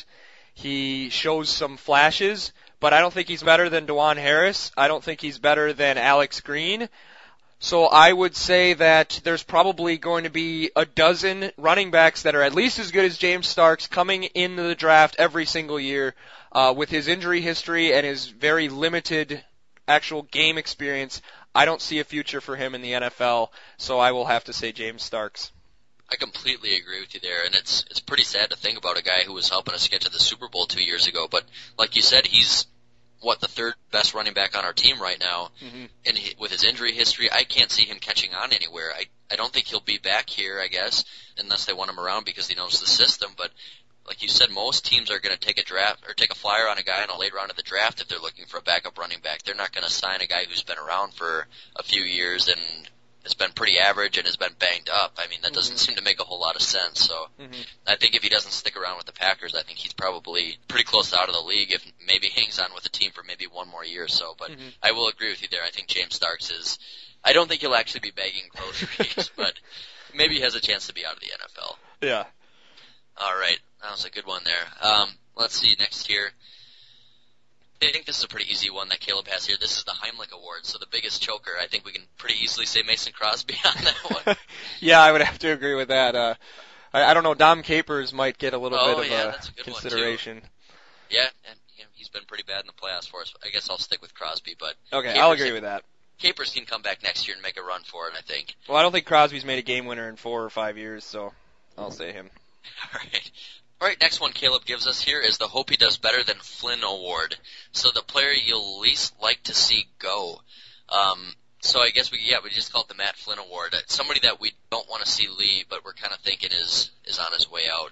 he shows some flashes, but I don't think he's better than DeJuan Harris. I don't think he's better than Alex Green. So I would say that there's probably going to be a dozen running backs that are at least as good as James Starks coming into the draft every single year. Uh, with his injury history and his very limited actual game experience, I don't see a future for him in the N F L, so I will have to say James Starks. I completely agree with you there, and it's it's pretty sad to think about a guy who was helping us get to the Super Bowl two years ago, but like you said, he's what, the third best running back on our team right now, mm-hmm. and he, with his injury history, I can't see him catching on anywhere. I I don't think he'll be back here, I guess, unless they want him around because he knows the system. But like you said, most teams are going to take a draft or take a flyer on a guy in a late round of the draft if they're looking for a backup running back. They're not going to sign a guy who's been around for a few years and has been pretty average and has been banged up. I mean, that doesn't mm-hmm. seem to make a whole lot of sense. So mm-hmm. I think if he doesn't stick around with the Packers, I think he's probably pretty close out of the league if maybe hangs on with the team for maybe one more year or so. But mm-hmm. I will agree with you there. I think James Starks is – I don't think he'll actually be begging groceries, but maybe he has a chance to be out of the N F L. Yeah. All right. That was a good one there. Um, let's see, next here. I think this is a pretty easy one that Caleb has here. This is the Heimlich Award, so the biggest choker. I think we can pretty easily say Mason Crosby on that one. Yeah, I would have to agree with that. Uh, I, I don't know, Dom Capers might get a little oh, bit of yeah, a, that's a good consideration. One too. Yeah, and you know, he's been pretty bad in the playoffs for us. I guess I'll stick with Crosby, but okay, Capers I'll agree can, with that. Capers can come back next year and make a run for it, I think. Well, I don't think Crosby's made a game winner in four or five years, so I'll say him. All right. All right, next one Caleb gives us here is the Hope He Does Better Than Flynn Award. So the player you'll least like to see go. Um, so I guess we yeah we just call it the Matt Flynn Award. Somebody that we don't want to see leave, but we're kind of thinking is is on his way out.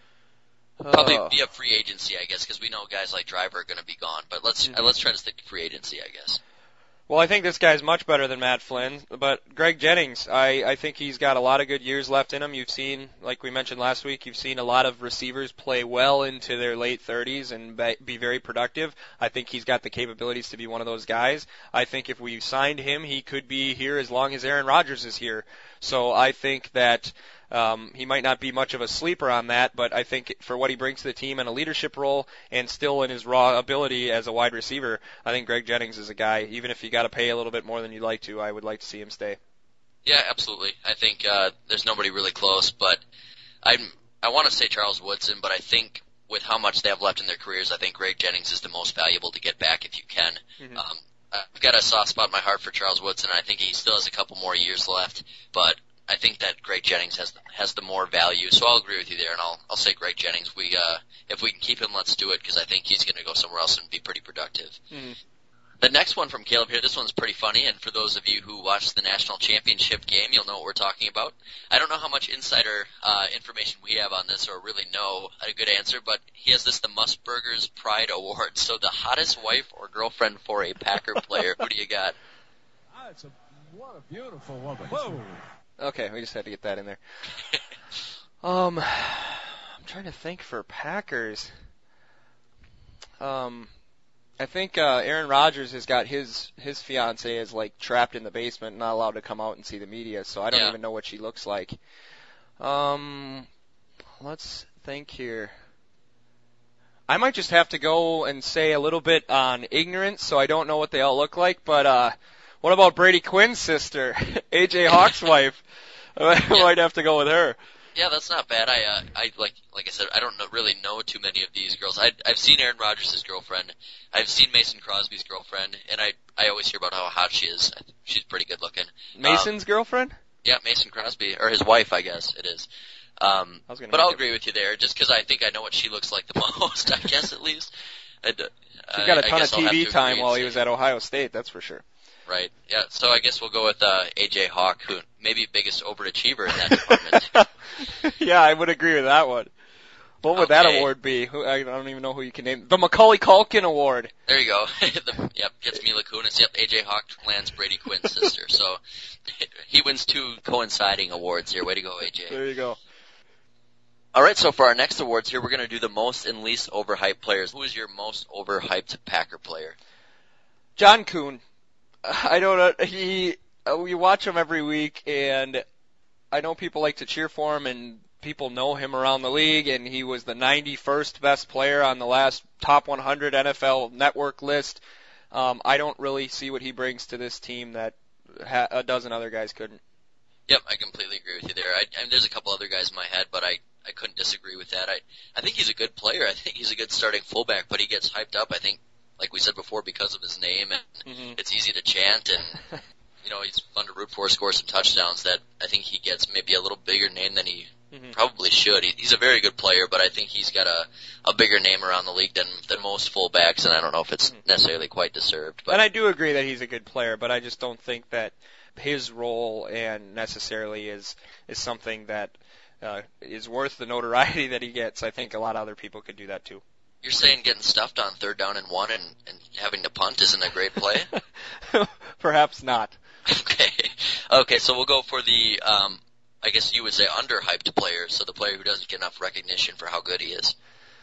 Probably Oh. via free agency, I guess, because we know guys like Driver are going to be gone. But let's Mm-hmm. uh, let's try to stick to free agency, I guess. Well, I think this guy's much better than Matt Flynn, but Greg Jennings, I, I think he's got a lot of good years left in him. You've seen, like we mentioned last week, you've seen a lot of receivers play well into their late thirties and be very productive. I think he's got the capabilities to be one of those guys. I think if we signed him, he could be here as long as Aaron Rodgers is here. So I think that Um, he might not be much of a sleeper on that, but I think for what he brings to the team in a leadership role and still in his raw ability as a wide receiver, I think Greg Jennings is a guy, even if you got to pay a little bit more than you'd like to, I would like to see him stay. Yeah, absolutely. I think uh, there's nobody really close, but I'm, I want to say Charles Woodson, but I think with how much they have left in their careers, I think Greg Jennings is the most valuable to get back if you can. Mm-hmm. Um, I've got a soft spot in my heart for Charles Woodson, and I think he still has a couple more years left, but I think that Greg Jennings has has the more value, so I'll agree with you there, and I'll I'll say Greg Jennings. We uh, if we can keep him, let's do it, because I think he's going to go somewhere else and be pretty productive. Mm-hmm. The next one from Caleb here, this one's pretty funny, and for those of you who watched the national championship game, you'll know what we're talking about. I don't know how much insider uh, information we have on this or really know a good answer, but he has this the Musburgers Pride Award. So the hottest wife or girlfriend for a Packer player. Who do you got? Ah, it's a, what a beautiful woman. Whoa. Okay, we just had to get that in there. um, I'm trying to think for Packers. Um, I think uh, Aaron Rodgers has got his his fiance is like trapped in the basement, not allowed to come out and see the media. So I don't yeah. even know what she looks like. Um, let's think here. I might just have to go and say a little bit on ignorance, so I don't know what they all look like. But uh, what about Brady Quinn's sister, A J Hawk's wife? I yeah. might have to go with her. Yeah, that's not bad. I, uh, I like, like I said, I don't know, really know too many of these girls. I, I've seen Aaron Rodgers' girlfriend. I've seen Mason Crosby's girlfriend, and I, I always hear about how hot she is. She's pretty good looking. Mason's um, girlfriend? Yeah, Mason Crosby, or his wife, I guess it is. Um, I was gonna but I'll it. agree with you there, just because I think I know what she looks like the most. I guess at least. I'd, She got a ton I of T V time while he was at Ohio State, that's for sure. Right. Yeah. So I guess we'll go with uh, A J Hawk, who maybe biggest overachiever in that department. Yeah, I would agree with that one. What would okay. that award be? Who, I don't even know who you can name. The Macaulay Culkin Award. There you go. the, yep, gets Mila Kunis. Yep, A J Hawk lands Brady Quinn's sister. So he wins two coinciding awards here. Way to go, A J. There you go. All right, so for our next awards here, we're going to do the most and least overhyped players. Who is your most overhyped Packer player? John Kuhn. I don't know. He, uh, we watch him every week, and I know people like to cheer for him, and people know him around the league, and he was the ninety-first best player on the last top one hundred N F L network list. Um, I don't really see what he brings to this team that ha- a dozen other guys couldn't. Yep, I completely agree with you there. I, I mean, there's a couple other guys in my head, but I, I couldn't disagree with that. I, I think he's a good player. I think he's a good starting fullback, but he gets hyped up, I think, like we said before, because of his name, and mm-hmm. it's easy to chant, and you know, he's fun to root for, score some touchdowns. That I think he gets maybe a little bigger name than he mm-hmm. probably should. He, he's a very good player, but I think he's got a, a bigger name around the league than than most fullbacks, and I don't know if it's mm-hmm. necessarily quite deserved. But and I do agree that he's a good player, but I just don't think that his role and necessarily is is something that uh, is worth the notoriety that he gets. I think a lot of other people could do that too. You're saying getting stuffed on third down and one and, and having to punt isn't a great play? Perhaps not. Okay. Okay, so we'll go for the, um, I guess you would say underhyped player, so the player who doesn't get enough recognition for how good he is.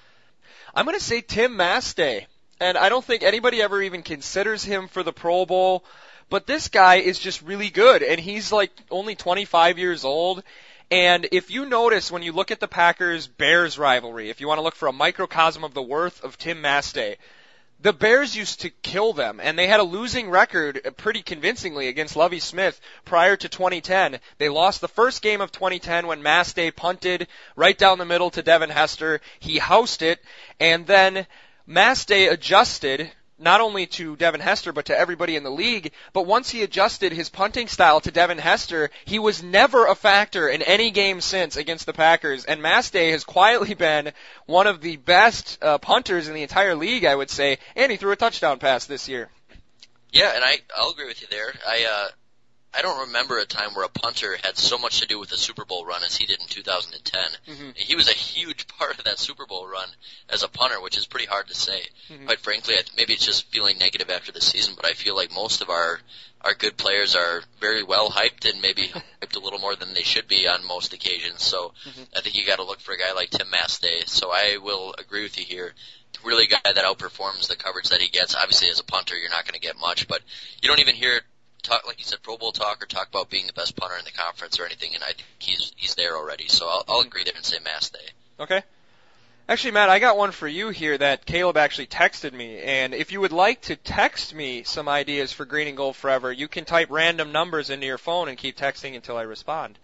I'm going to say Tim Mastay, and I don't think anybody ever even considers him for the Pro Bowl, but this guy is just really good, and he's like only twenty-five years old. And if you notice when you look at the Packers-Bears rivalry, if you want to look for a microcosm of the worth of Tim Mastay, the Bears used to kill them, and they had a losing record pretty convincingly against Lovie Smith prior to twenty ten. They lost the first game of twenty ten when Mastay punted right down the middle to Devin Hester. He housed it, and then Mastay adjusted not only to Devin Hester, but to everybody in the league. But once he adjusted his punting style to Devin Hester, he was never a factor in any game since against the Packers. And Mastay has quietly been one of the best uh, punters in the entire league, I would say. And he threw a touchdown pass this year. Yeah, and I, I'll agree with you there. I, uh, I don't remember a time where a punter had so much to do with a Super Bowl run as he did in two thousand ten. Mm-hmm. He was a huge part of that Super Bowl run as a punter, which is pretty hard to say. Mm-hmm. Quite frankly, I th- maybe it's just feeling negative after the season, but I feel like most of our our good players are very well hyped and maybe hyped a little more than they should be on most occasions. So mm-hmm. I think you got to look for a guy like Tim Mastay. So I will agree with you here. Really a guy that outperforms the coverage that he gets. Obviously, as a punter, you're not going to get much, but you don't even hear talk, like you said, Pro Bowl talk or talk about being the best punter in the conference or anything, and I think he's he's there already. So I'll, I'll agree there and say Mastay. Okay. Actually, Matt, I got one for you here that Caleb actually texted me, and if you would like to text me some ideas for Green and Gold Forever, you can type random numbers into your phone and keep texting until I respond.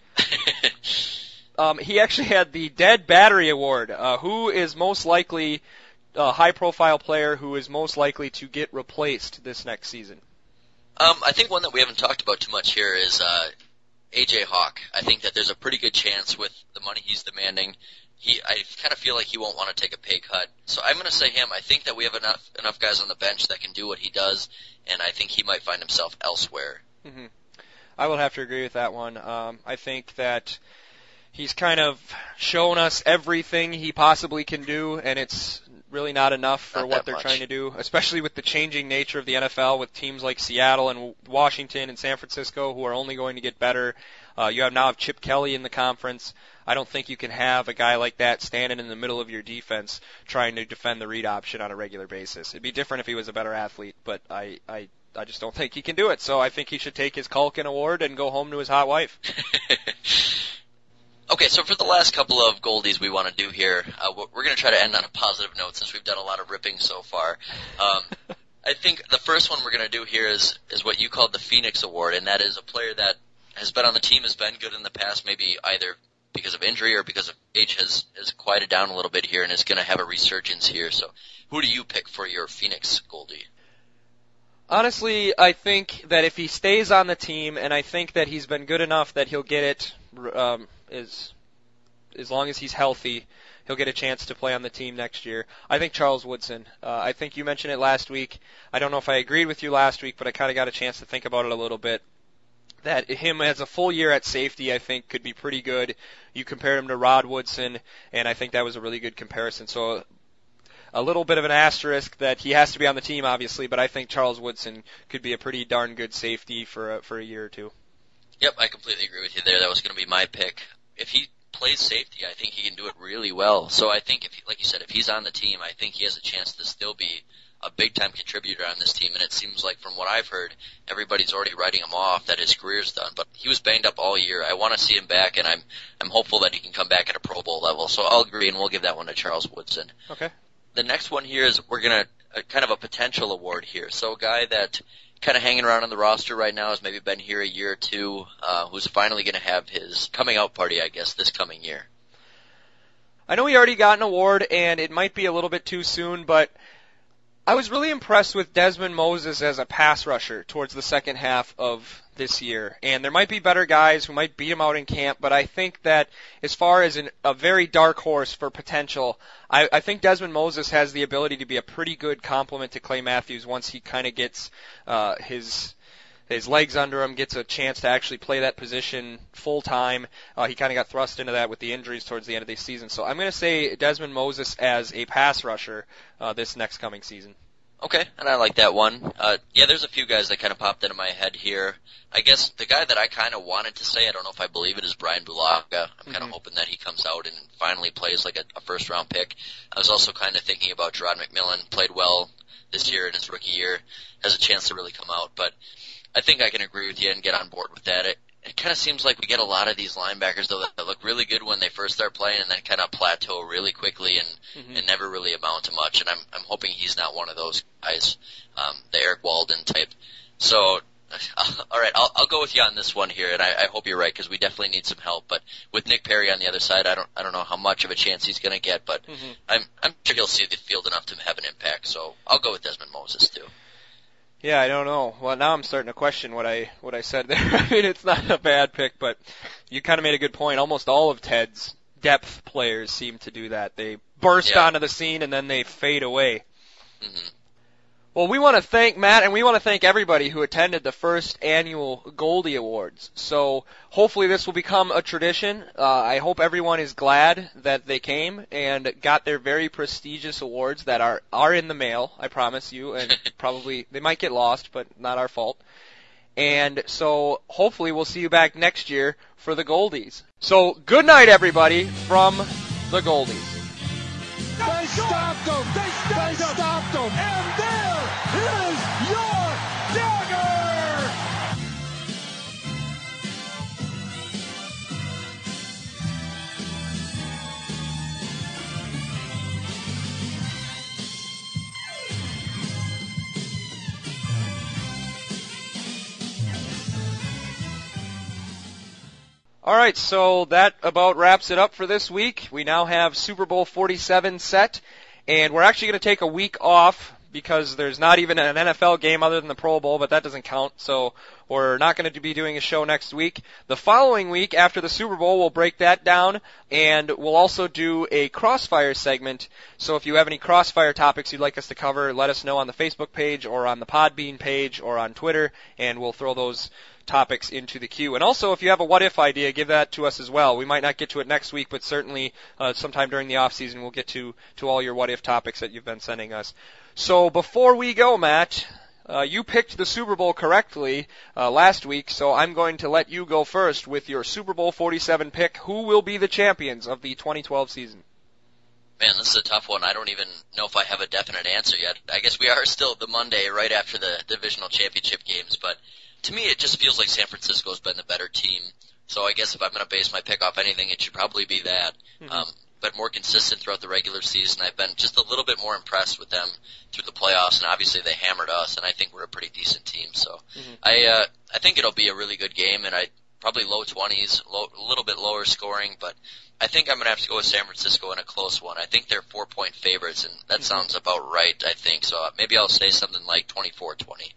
um, he actually had the Dead Battery Award. Uh, who is most likely a high-profile player who is most likely to get replaced this next season? Um, I think one that we haven't talked about too much here is uh, A J Hawk. I think that there's a pretty good chance with the money he's demanding. He, I kind of feel like he won't want to take a pay cut. So I'm going to say him. I think that we have enough enough guys on the bench that can do what he does, and I think he might find himself elsewhere. Mm-hmm. I will have to agree with that one. Um, I think that he's kind of shown us everything he possibly can do, and it's really not enough for not what they're much. trying to do, especially with the changing nature of the N F L with teams like Seattle and Washington and San Francisco who are only going to get better. Uh, you have now have Chip Kelly in the conference. I don't think you can have a guy like that standing in the middle of your defense trying to defend the read option on a regular basis. It'd be different if he was a better athlete, but I, I, I just don't think he can do it. So I think he should take his Culkin Award and go home to his hot wife. Okay, so for the last couple of goldies we want to do here, uh, we're going to try to end on a positive note since we've done a lot of ripping so far. Um, I think the first one we're going to do here is, is what you called the Phoenix Award, and that is a player that has been on the team, has been good in the past, maybe either because of injury or because of age has, has quieted down a little bit here and is going to have a resurgence here. So who do you pick for your Phoenix Goldie? Honestly, I think that if he stays on the team, and I think that he's been good enough that he'll get it um, as, as long as he's healthy, he'll get a chance to play on the team next year. I think Charles Woodson. Uh, I think you mentioned it last week. I don't know if I agreed with you last week, but I kind of got a chance to think about it a little bit. That him as a full year at safety, I think, could be pretty good. You compared him to Rod Woodson, and I think that was a really good comparison. So a little bit of an asterisk that he has to be on the team, obviously, but I think Charles Woodson could be a pretty darn good safety for a, for a year or two. Yep, I completely agree with you there. That was going to be my pick. If he plays safety, I think he can do it really well. So I think, if he, like you said, if he's on the team, I think he has a chance to still be a big-time contributor on this team, and it seems like from what I've heard, everybody's already writing him off that his career's done. But he was banged up all year. I want to see him back, and I'm I'm hopeful that he can come back at a Pro Bowl level. So I'll agree, and we'll give that one to Charles Woodson. Okay. The next one here is we're going to, uh, kind of a potential award here. So a guy that kind of hanging around on the roster right now has maybe been here a year or two, uh, who's finally going to have his coming out party, I guess, this coming year. I know he already got an award, and it might be a little bit too soon, but I was really impressed with Desmond Moses as a pass rusher towards the second half of this year. And there might be better guys who might beat him out in camp, but I think that as far as an, a very dark horse for potential, I, I think Desmond Moses has the ability to be a pretty good complement to Clay Matthews once he kind of gets uh, his his legs under him, gets a chance to actually play that position full time. Uh, he kind of got thrust into that with the injuries towards the end of the season. So I'm going to say Desmond Moses as a pass rusher uh, this next coming season. Okay, and I like that one. Uh, yeah, there's a few guys that kind of popped into my head here. I guess the guy that I kind of wanted to say, I don't know if I believe it, is Brian Bulaga. I'm kind of Mm-hmm. hoping that he comes out and finally plays like a, a first-round pick. I was also kind of thinking about Gerard McMillan. Played well this year in his rookie year. Has a chance to really come out. But I think I can agree with you and get on board with that. It, it kind of seems like we get a lot of these linebackers, though, that look really good when they first start playing and then kind of plateau really quickly and, Mm-hmm. and never really amount to much. And I'm, I'm hoping he's not one of those guys, um, the Eric Walden type. So, all right, I'll, I'll go with you on this one here, and I, I hope you're right because we definitely need some help. But with Nick Perry on the other side, I don't, I don't know how much of a chance he's going to get, but Mm-hmm. I'm, I'm sure he'll see the field enough to have an impact. So I'll go with Desmond Moses too. Yeah, I don't know. Well, now I'm starting to question what I what I said there. I mean, it's not a bad pick, but you kind of made a good point. Almost all of Ted's depth players seem to do that. They burst Yeah. onto the scene and then they fade away. Mm-hmm. Well, we want to thank Matt, and we want to thank everybody who attended the first annual Goldie Awards. So hopefully this will become a tradition. Uh, I hope everyone is glad that they came and got their very prestigious awards that are, are in the mail, I promise you, and probably they might get lost, but not our fault. And so hopefully we'll see you back next year for the Goldies. So good night, everybody, from the Goldies. They stopped him. They stopped, they stopped him. And there is your dagger. All right, so that about wraps it up for this week. We now have Super Bowl forty-seven set, and we're actually going to take a week off because there's not even an N F L game other than the Pro Bowl, but that doesn't count, so we're not going to be doing a show next week. The following week, after the Super Bowl, we'll break that down, and we'll also do a Crossfire segment. So if you have any Crossfire topics you'd like us to cover, let us know on the Facebook page or on the Podbean page or on Twitter, and we'll throw those topics into the queue. And also, if you have a what-if idea, give that to us as well. We might not get to it next week, but certainly uh, sometime during the off-season we'll get to, to all your what-if topics that you've been sending us. So before we go, Matt, uh, you picked the Super Bowl correctly uh, last week, so I'm going to let you go first with your Super Bowl forty-seven pick. Who will be the champions of the twenty twelve season? Man, this is a tough one. I don't even know if I have a definite answer yet. I guess we are still the Monday right after the divisional championship games, but to me it just feels like San Francisco's been the better team. So I guess if I'm going to base my pick off anything, it should probably be that. Mm-hmm. Um, but more consistent throughout the regular season. I've been just a little bit more impressed with them through the playoffs, and obviously they hammered us, and I think we're a pretty decent team. So mm-hmm. I uh, I think it'll be a really good game, and I probably low twenties, low, a little bit lower scoring, but I think I'm going to have to go with San Francisco in a close one. I think they're four-point favorites, and that mm-hmm. sounds about right, I think. So maybe I'll say something like twenty-four twenty.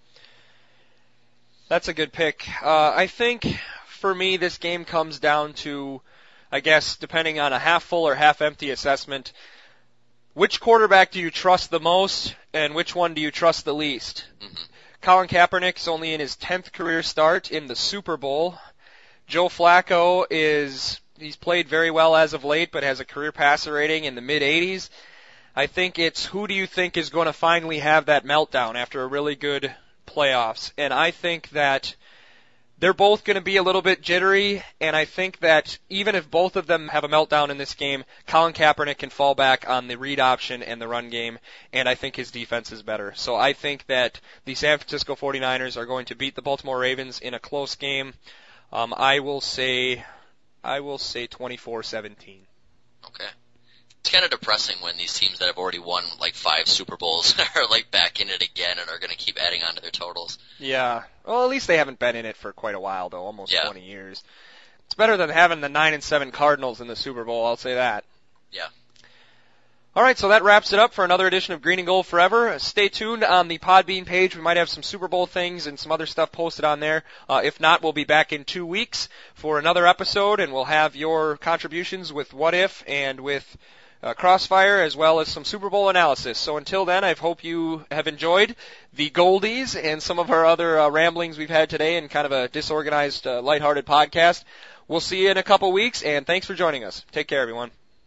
That's a good pick. Uh, I think for me this game comes down to, I guess, depending on a half-full or half-empty assessment, which quarterback do you trust the most and which one do you trust the least? Mm-hmm. Colin Kaepernick's only in his tenth career start in the Super Bowl. Joe Flacco is, he's played very well as of late, but has a career passer rating in the mid-eighties. I think it's who do you think is going to finally have that meltdown after a really good playoffs? And I think that they're both going to be a little bit jittery, and I think that even if both of them have a meltdown in this game, Colin Kaepernick can fall back on the read option and the run game, and I think his defense is better. So I think that the San Francisco forty-niners are going to beat the Baltimore Ravens in a close game. Um, I will say, I will say twenty-four seventeen. Okay. It's kind of depressing when these teams that have already won like five Super Bowls are like back in it again and are going to keep adding on to their totals. Yeah. Well, at least they haven't been in it for quite a while, though, almost yeah. twenty years. It's better than having the nine and seven Cardinals in the Super Bowl, I'll say that. Yeah. All right, so that wraps it up for another edition of Green and Gold Forever. Stay tuned on the Podbean page. We might have some Super Bowl things and some other stuff posted on there. Uh, if not, we'll be back in two weeks for another episode, and we'll have your contributions with What If and with uh, Crossfire, as well as some Super Bowl analysis. So until then, I hope you have enjoyed the Goldies and some of our other uh, ramblings we've had today in kind of a disorganized, uh, lighthearted podcast. We'll see you in a couple weeks, and thanks for joining us. Take care, everyone.